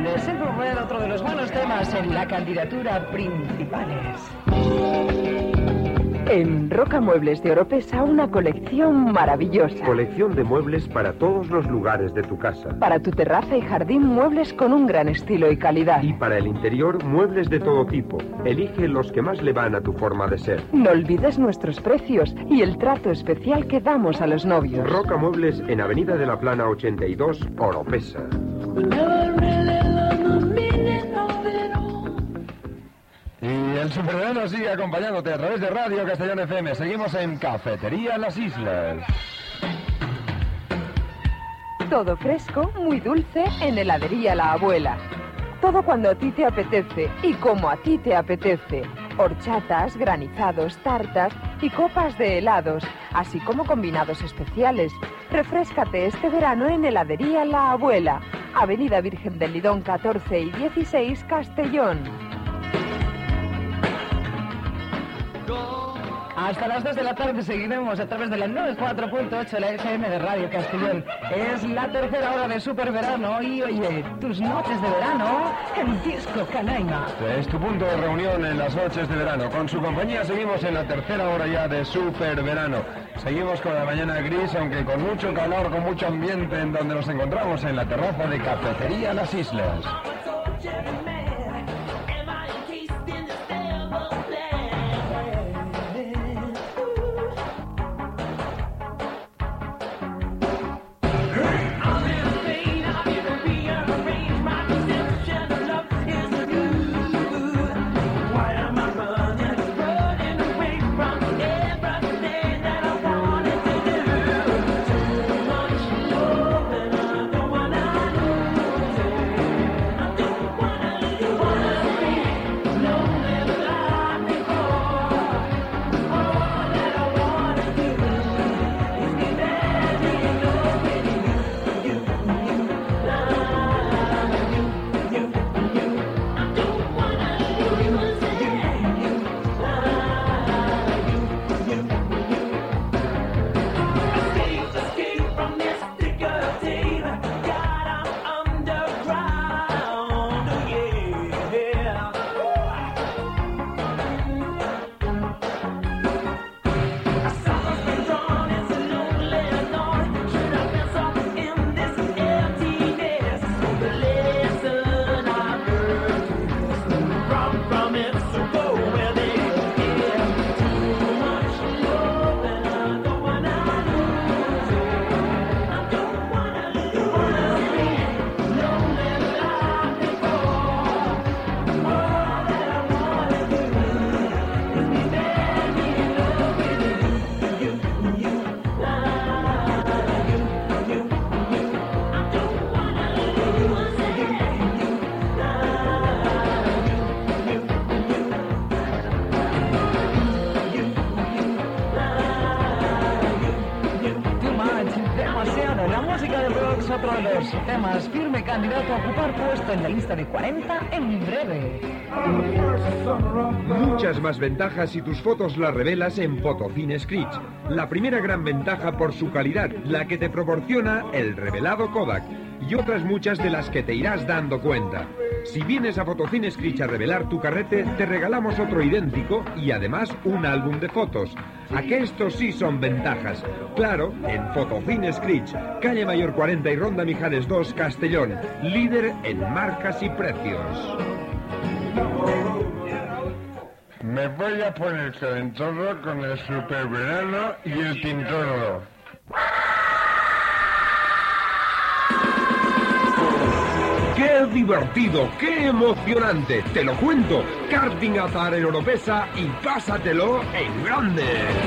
de Simple Red, otro de los buenos temas en la candidatura principales. En Roca Muebles de Oropesa, una colección maravillosa. Colección de muebles para todos los lugares de tu casa. Para tu terraza y jardín, muebles con un gran estilo y calidad. Y para el interior, muebles de todo tipo. Elige los que más le van a tu forma de ser. No olvides nuestros precios y el trato especial que damos a los novios. Roca Muebles en Avenida de la Plana 82, Oropesa. Y el superverano sigue acompañándote a través de Radio Castellón FM. Seguimos en Cafetería Las Islas. Todo fresco, muy dulce, en Heladería La Abuela. Todo cuando a ti te apetece y como a ti te apetece. Horchatas, granizados, tartas y copas de helados, así como combinados especiales. Refréscate este verano en Heladería La Abuela, Avenida Virgen del Lidón 14 y 16, Castellón. Hasta las 2 de la tarde seguiremos a través de la 94.8 la FM de Radio Castellón. Es la tercera hora de Superverano y oye, tus noches de verano en Disco Canaima. Es tu punto de reunión en las noches de verano. Con su compañía seguimos en la tercera hora ya de Superverano. Seguimos con la mañana gris, aunque con mucho calor, con mucho ambiente, en donde nos encontramos en la terraza de Cafetería Las Islas. Otro de los temas, firme candidato a ocupar puesto en la lista de 40 en breve. Muchas más ventajas si tus fotos las revelas en Photofine Scritch. La primera gran ventaja por su calidad, la que te proporciona el revelado Kodak. Y otras muchas de las que te irás dando cuenta. Si vienes a Photofine Scritch a revelar tu carrete, te regalamos otro idéntico y además un álbum de fotos. ¿A que estos sí son ventajas? Claro, en Photofine Scritch, calle Mayor 40 y Ronda Mijares 2, Castellón, líder en marcas y precios. Me voy a poner calentorro con el superverano y el tintorro. ¡Qué divertido! ¡Qué emocionante! Te lo cuento. Karting Azahar en Oropesa y pásatelo en grande.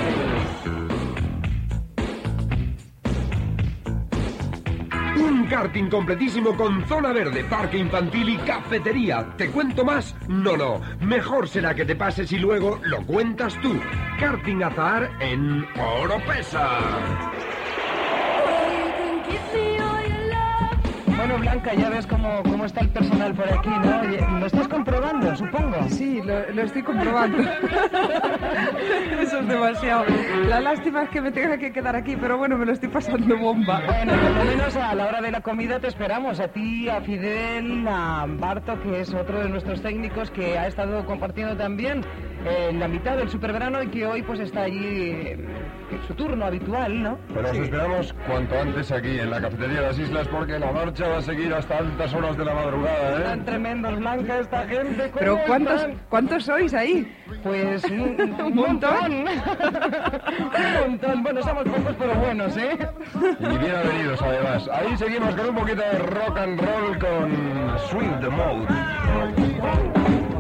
Un karting completísimo con zona verde, parque infantil y cafetería. ¿Te cuento más? No. Mejor será que te pases y luego lo cuentas tú. Karting Azahar en Oropesa. Bueno, Blanca, ya ves cómo está el personal por aquí, ¿no? Oye, ¿lo estás comprobando, supongo? Sí, lo estoy comprobando. Eso es demasiado. La lástima es que me tenga que quedar aquí, pero bueno, me lo estoy pasando bomba. Bueno, por lo menos a la hora de la comida te esperamos. A ti, a Fidel, a Barto, que es otro de nuestros técnicos que ha estado compartiendo también la mitad del superverano y que hoy pues está allí en su turno habitual, ¿no? Pero os esperamos cuanto antes aquí en la cafetería de las Islas porque la marcha va a seguir hasta altas horas de la madrugada, ¿eh? Están tremendos, Blanca, esta gente. Pero ¿cuántos sois ahí? Pues un montón. Un montón. Bueno, somos pocos pero buenos, ¿eh? Y bien avenidos además. Ahí seguimos con un poquito de rock and roll con Swing the Mode.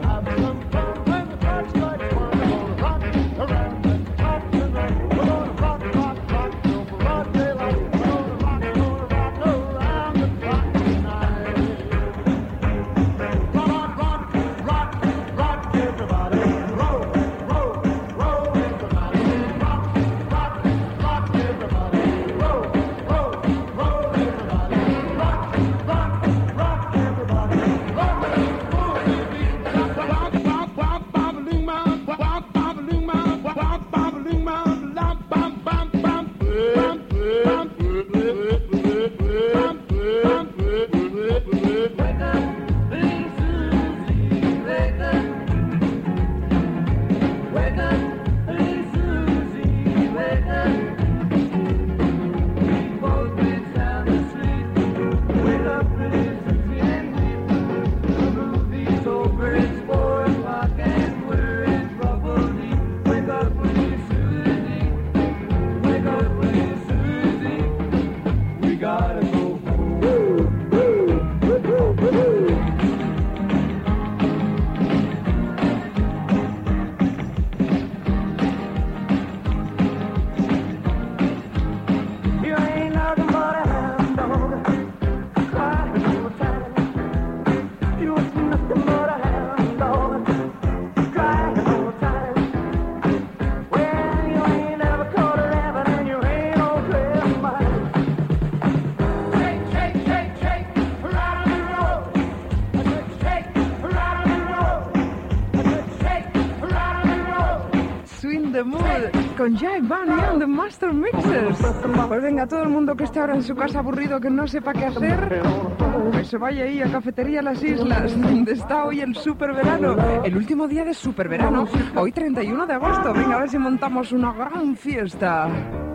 Con Jack Bunny and the Master Mixers. Pues venga, todo el mundo que esté ahora en su casa aburrido, que no sepa qué hacer, pues se vaya ahí a Cafetería Las Islas, donde está hoy el superverano, el último día de superverano, hoy 31 de agosto. Venga, a ver si montamos una gran fiesta.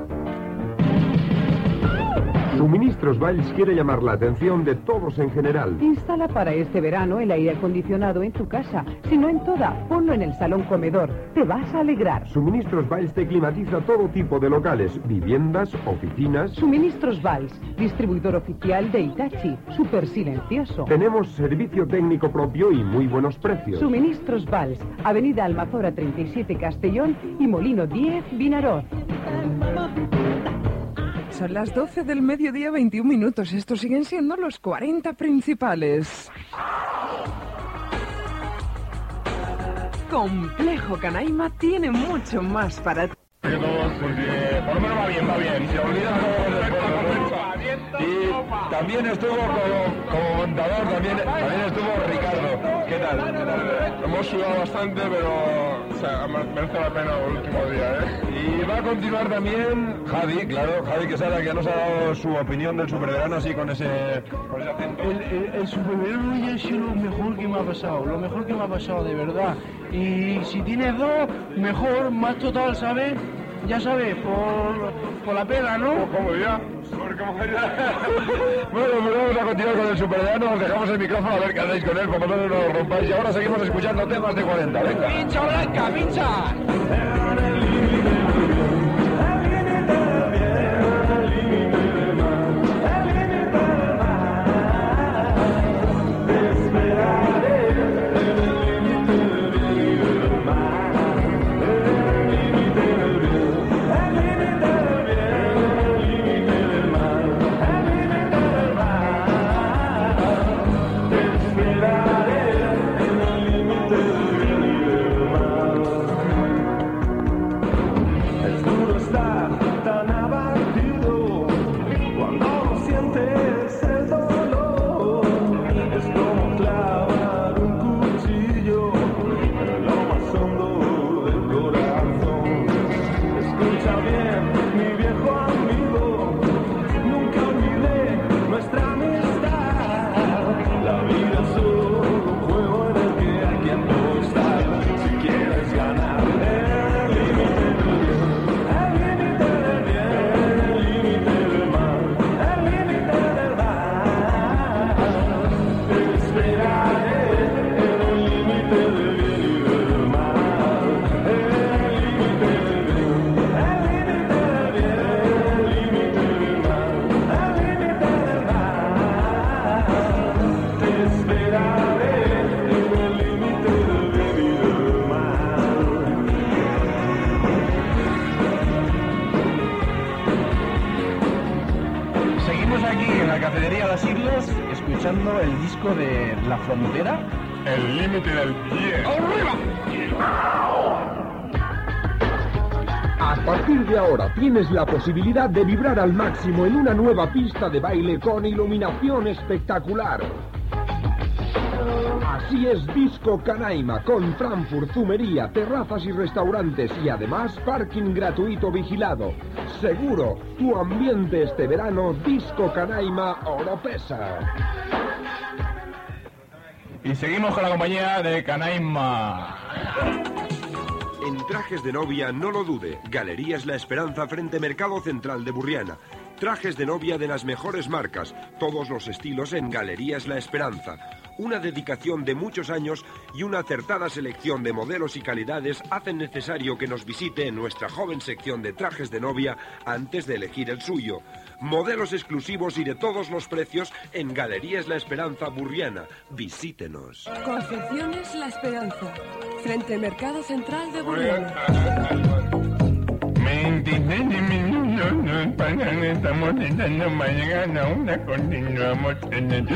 Suministros Valls quiere llamar la atención de todos en general. Instala para este verano el aire acondicionado en tu casa. Si no en toda, ponlo en el salón comedor. Te vas a alegrar. Suministros Valls te climatiza todo tipo de locales, viviendas, oficinas. Suministros Valls, distribuidor oficial de Hitachi. Súper silencioso. Tenemos servicio técnico propio y muy buenos precios. Suministros Valls, Avenida Almazora 37 Castellón y Molino 10 Vinaroz. Son las 12 del mediodía, 21 minutos. Estos siguen siendo los 40 principales. Complejo Canaima tiene mucho más para ti. Por lo menos va bien. Se olvidan y también estuvo como montador, también estuvo Ricardo. ¿Qué tal? Hemos sudado bastante, pero merece la pena el último día, ¿eh? Y va a continuar también Javi, claro, Javi Quesada, que nos ha dado su opinión del superverano así con ese acento. El superverano ya ha sido lo mejor que me ha pasado, de verdad. Y si tienes dos, mejor, más total, ¿sabes? Ya sabes, por la pena, ¿no? ¿Cómo ya? Bueno, pues vamos a continuar con el superverano, os dejamos el micrófono a ver qué hacéis con él, por lo menos no lo rompáis. Y ahora seguimos escuchando temas de 40, venga. ¡Pincha, Blanca, pincha! Seguimos aquí en la Cafetería Las Islas escuchando el disco de La Frontera. El límite del pie. A partir de ahora tienes la posibilidad de vibrar al máximo en una nueva pista de baile con iluminación espectacular. Así es Disco Canaima, con Frankfurt, zumería, terrazas y restaurantes y además parking gratuito vigilado. Seguro, tu ambiente este verano, Disco Canaima Oropesa. Y seguimos con la compañía de Canaima. En trajes de novia, no lo dude. Galerías La Esperanza frente Mercado Central de Burriana. Trajes de novia de las mejores marcas, todos los estilos en Galerías La Esperanza. Una dedicación de muchos años y una acertada selección de modelos y calidades hacen necesario que nos visite en nuestra joven sección de trajes de novia antes de elegir el suyo. Modelos exclusivos y de todos los precios en Galerías La Esperanza Burriana. Visítenos. Confecciones La Esperanza, frente al Mercado Central de Burriana. Estamos intentando mañana una continuamos en el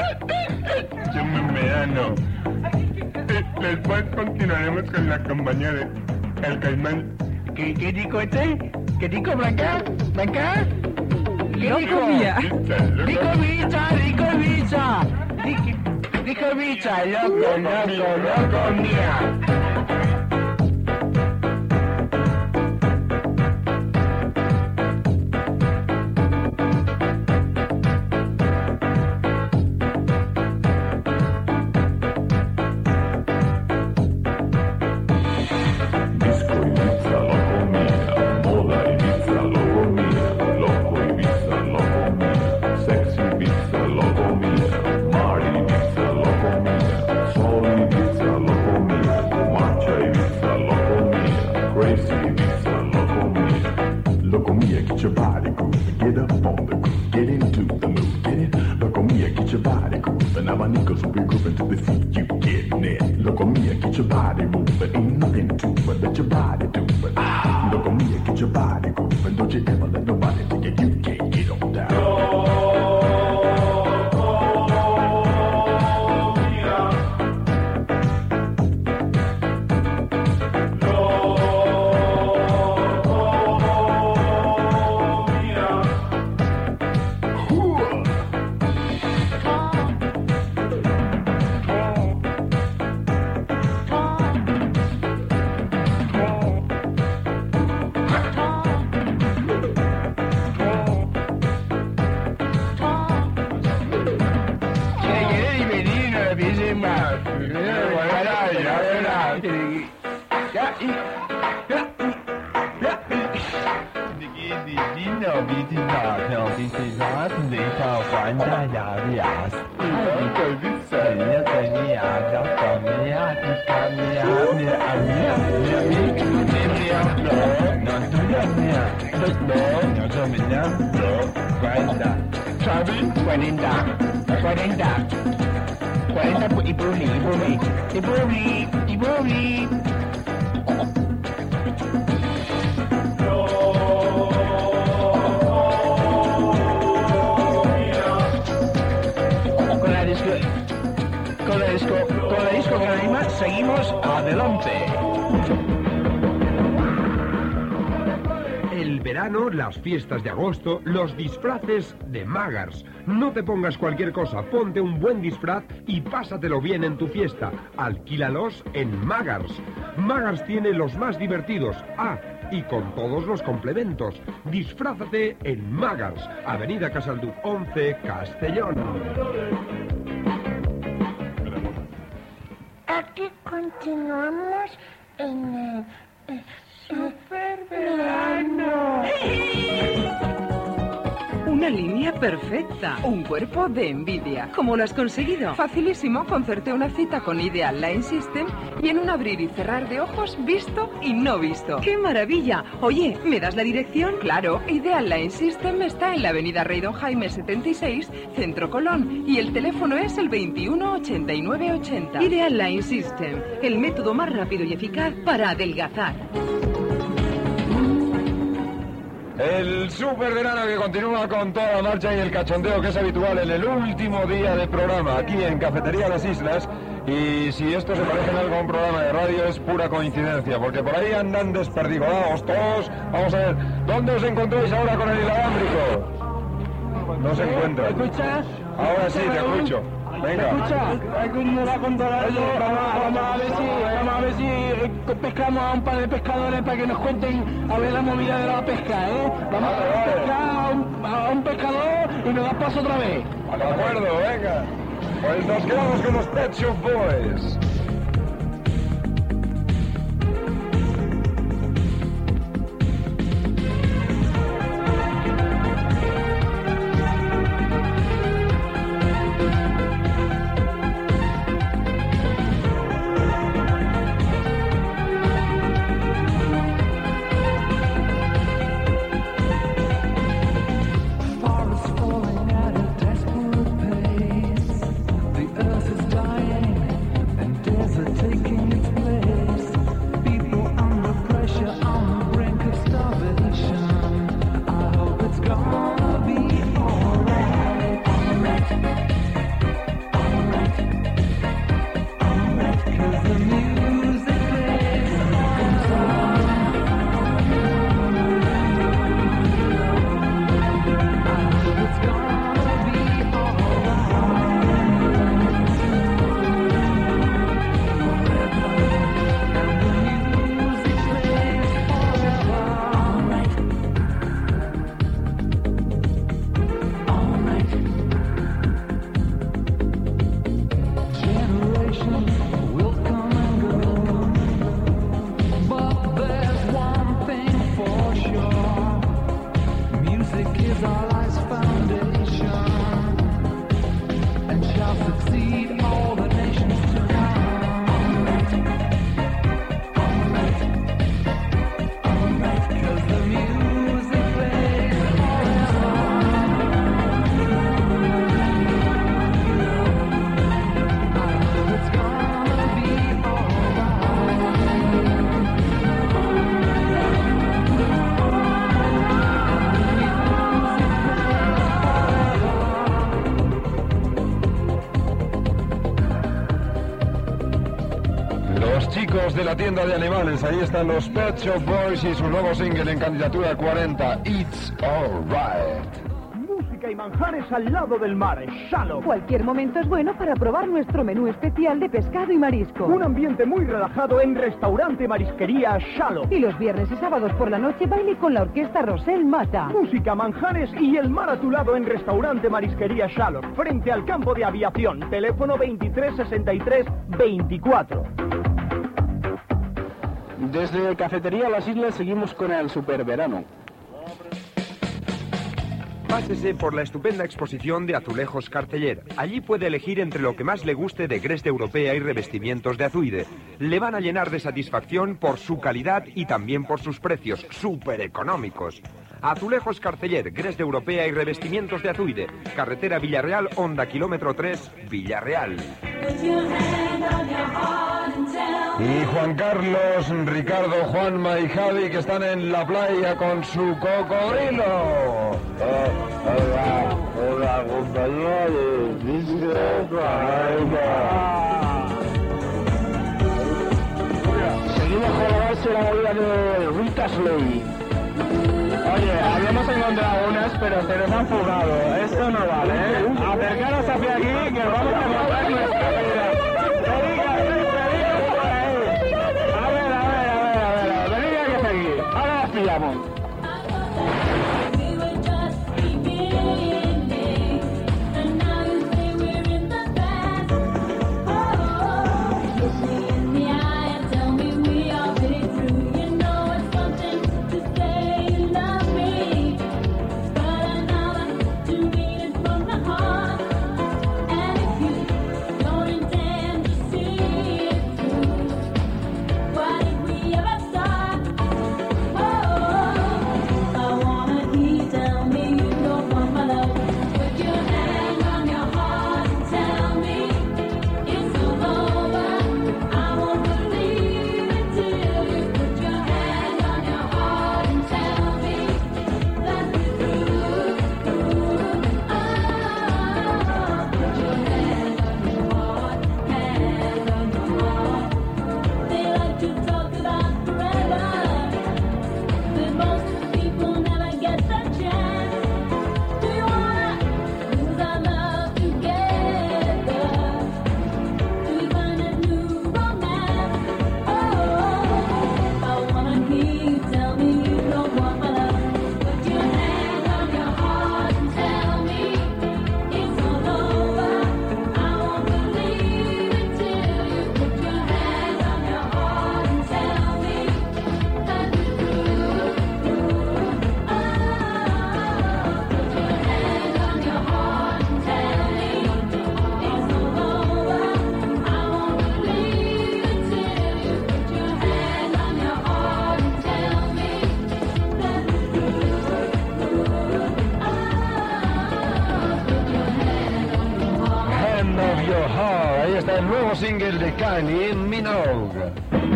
verano. Después continuaremos con la compañía de El Caimán. ¿Qué dijo este? ¿Qué dijo Blanca? ¿Blanca? Loco mía. Dijo bicha. Dijo bicha, loco mía. Con la disco Canaima seguimos adelante. El verano, las fiestas de agosto, los disfraces de Magars. No te pongas cualquier cosa, ponte un buen disfraz y pásatelo bien en tu fiesta. Alquílalos en Magars. Magars tiene los más divertidos. Y con todos los complementos. Disfrázate en Magars, Avenida Casalduc 11, Castellón. Aquí continuamos en el superverano. Una línea perfecta. Un cuerpo de envidia. ¿Cómo lo has conseguido? Facilísimo. Concerté una cita con Ideal Line System y en un abrir y cerrar de ojos, visto y no visto. ¡Qué maravilla! Oye, ¿me das la dirección? Claro. Ideal Line System está en la avenida Rey Don Jaime 76, Centro Colón. Y el teléfono es el 21 89 80. Ideal Line System. El método más rápido y eficaz para adelgazar. El superverano que continúa con toda la marcha y el cachondeo que es habitual en el último día de programa aquí en Cafetería Las Islas. Y si esto se parece en algo a un programa de radio es pura coincidencia, porque por ahí andan desperdigados todos. Vamos a ver, ¿dónde os encontráis ahora con el inalámbrico? No se encuentra. ¿Me escuchas? Ahora sí, te escucho. Venga. Escucha, me va a contar algo. Vamos a ver si pescamos a un par de pescadores para que nos cuenten a ver la movida de la pesca, ¿eh? Vamos a pescar a un pescador y nos das paso otra vez. De acuerdo, venga. Pues nos quedamos con los Pet Shop Boys. De la tienda de animales, ahí están los Pet Shop Boys y su nuevo single en candidatura 40, It's Alright. Música y manjares al lado del mar, Shallow. Cualquier momento es bueno para probar nuestro menú especial de pescado y marisco. Un ambiente muy relajado en Restaurante Marisquería Shallow. Y los viernes y sábados por la noche baile con la orquesta Rosel Mata. Música, manjares y el mar a tu lado en Restaurante Marisquería Shallow, frente al campo de aviación. Teléfono 2363-24. Desde Cafetería Las Islas seguimos con el superverano. Pásese por la estupenda exposición de azulejos Carceller. Allí puede elegir entre lo que más le guste de Greste Europea y revestimientos de Azuide. Le van a llenar de satisfacción por su calidad y también por sus precios, súper económicos. Azulejos Carceller, Greste Europea y revestimientos de Azuide. Carretera Villarreal, Honda, kilómetro 3, Villarreal. Y Juan Carlos, Ricardo, Juanma y Javi que están en la playa con su cocodrilo. Hola, compañía de Disco Seguimos con la base de la movida de Rita Slade. Oye, habíamos encontrado unas, pero se nos han fugado. Esto no vale, ¿eh? Acercaros hacia aquí, que vamos a montar nuestra vida. Venid aquí hasta aquí. Ahora las pillamos. el nuevo single de Kylie Minogue.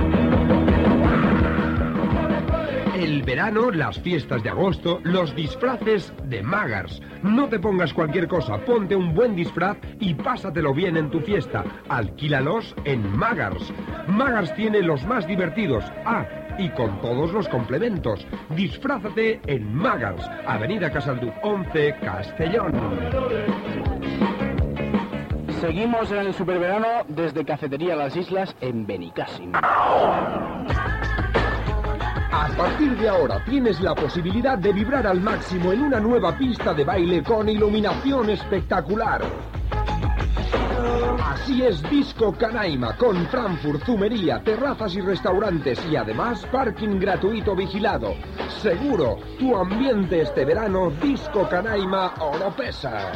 El verano, las fiestas de agosto, los disfraces de Maggars. No te pongas cualquier cosa, ponte un buen disfraz y pásatelo bien en tu fiesta. Alquílalos en Maggars. Maggars tiene los más divertidos. Y con todos los complementos. Disfrázate en Maggars, Avenida Casalduc 11, Castellón. Seguimos en el superverano desde Cafetería Las Islas en Benicàssim. A partir de ahora tienes la posibilidad de vibrar al máximo en una nueva pista de baile con iluminación espectacular. Así es Disco Canaima, con Frankfurt, zumería, terrazas y restaurantes y además parking gratuito vigilado. Seguro, tu ambiente este verano, Disco Canaima Oropesa.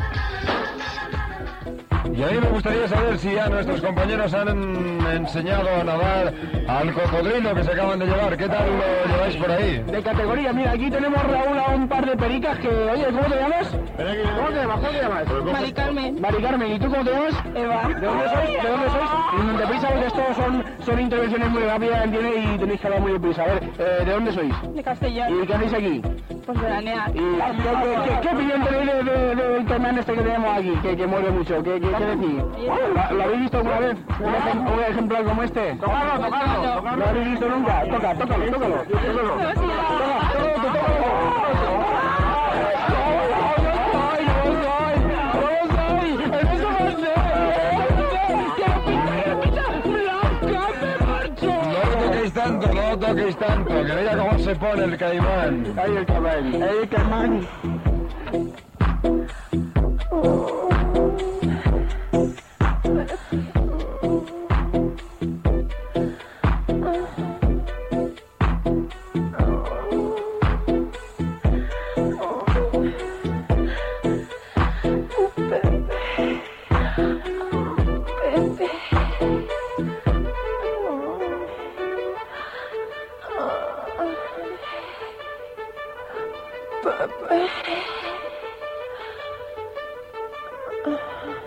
Y a mí me gustaría saber si ya nuestros compañeros han enseñado a nadar al cocodrilo que se acaban de llevar. ¿Qué tal lo lleváis por ahí? De categoría, mira, aquí tenemos, Raúl, a un par de pericas que... Oye, ¿cómo te llamas? ¿Cómo te llamas? Mari Carmen. Mari Carmen, ¿y tú cómo te llamas? Eva. ¿De dónde sois? Deprisa, porque esto son intervenciones muy rápidas, ¿entiendes? Y tenéis que hablar muy deprisa. A ver, ¿de dónde sois? De Castellón. ¿Y qué hacéis aquí? Pues veranear. ¿Qué opinión tenéis del torneo este que tenemos aquí? Que mueve mucho. ¿Qué decís? ¿Lo habéis visto alguna vez? ¿Un ejemplar como este? Tocarlo. ¿No lo habéis visto nunca? Tócalo. No toquéis tanto, que vea cómo se pone el caimán. Ahí el caimán. Pepe.